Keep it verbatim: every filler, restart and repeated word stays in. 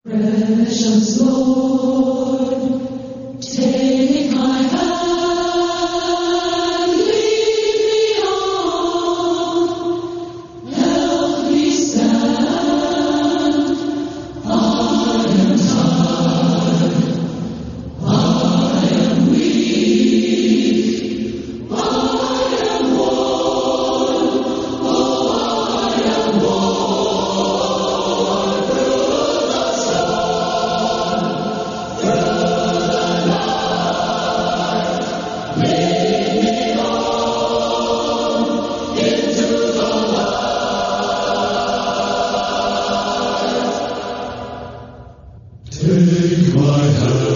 Precious Lord, take my hand, lead me on, help me stand. I am tired, I am weak, I am worn, oh, I am worn through the sun, through the night. Lead me on into the light. Take my hand.